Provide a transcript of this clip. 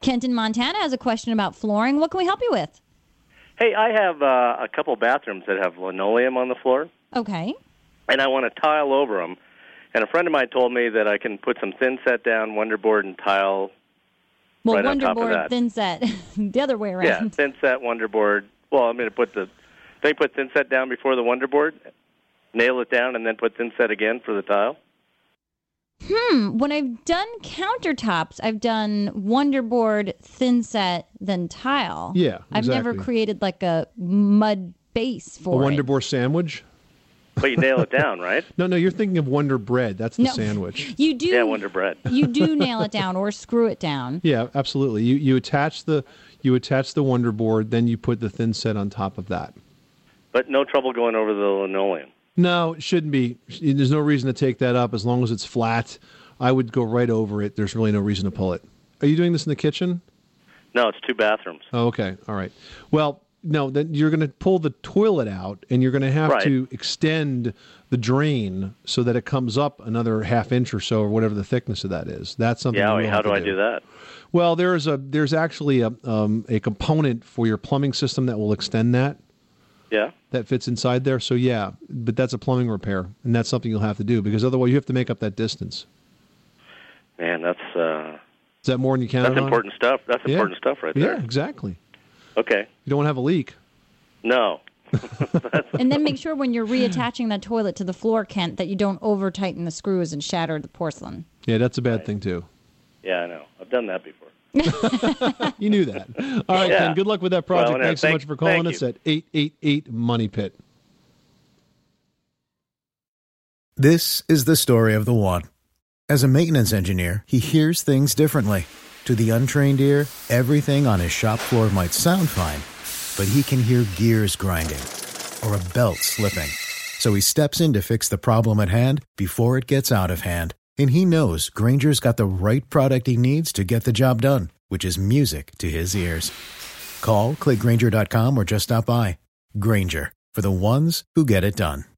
Kent in Montana has a question about flooring. What can we help you with? Hey, I have a couple bathrooms that have linoleum on the floor. Okay. And I want to tile over them. And a friend of mine told me that I can put some thin set down, wonderboard, and tile right on top of that. Wonderboard, thin set, the other way around. Yeah, thin set, wonderboard. Well, I'm going to put thin set down before the wonderboard, nail it down, and then put thin set again for the tile. When I've done countertops, I've done wonderboard, thin set, then tile. Yeah, exactly. I've never created like a mud base for a wonderboard sandwich. But you nail it down, right? No, you're thinking of Wonder Bread. That's the sandwich. You do. Yeah, Wonder Bread. You do nail it down or screw it down. Yeah, absolutely. You attach the Wonder Board, then you put the thin set on top of that. But no trouble going over the linoleum. No, it shouldn't be. There's no reason to take that up as long as it's flat. I would go right over it. There's really no reason to pull it. Are you doing this in the kitchen? No, it's 2 bathrooms. Oh, okay. All right. Well, no, then you're going to pull the toilet out, and you're going to have to extend the drain so that it comes up another half inch or so, or whatever the thickness of that is. That's something. Yeah, how do I do that? Well, there's actually a component for your plumbing system that will extend that. Yeah. That fits inside there. So yeah, but that's a plumbing repair, and that's something you'll have to do because otherwise you have to make up that distance. Man, that's. Is that more than you counted on? That's important stuff. That's important stuff right there. Yeah, exactly. Okay. You don't want to have a leak. No. And then make sure when you're reattaching that toilet to the floor, Kent, that you don't over-tighten the screws and shatter the porcelain. Yeah, that's a bad thing, too. Yeah, I know. I've done that before. You knew that. All right, Ken, good luck with that project. Well, Thanks so much for calling us at 888-MONEY-PIT. This is the story of the one. As a maintenance engineer, he hears things differently. To the untrained ear, everything on his shop floor might sound fine, but he can hear gears grinding or a belt slipping. So he steps in to fix the problem at hand before it gets out of hand. And he knows Grainger's got the right product he needs to get the job done, which is music to his ears. Call, click Grainger.com, or just stop by. Grainger, for the ones who get it done.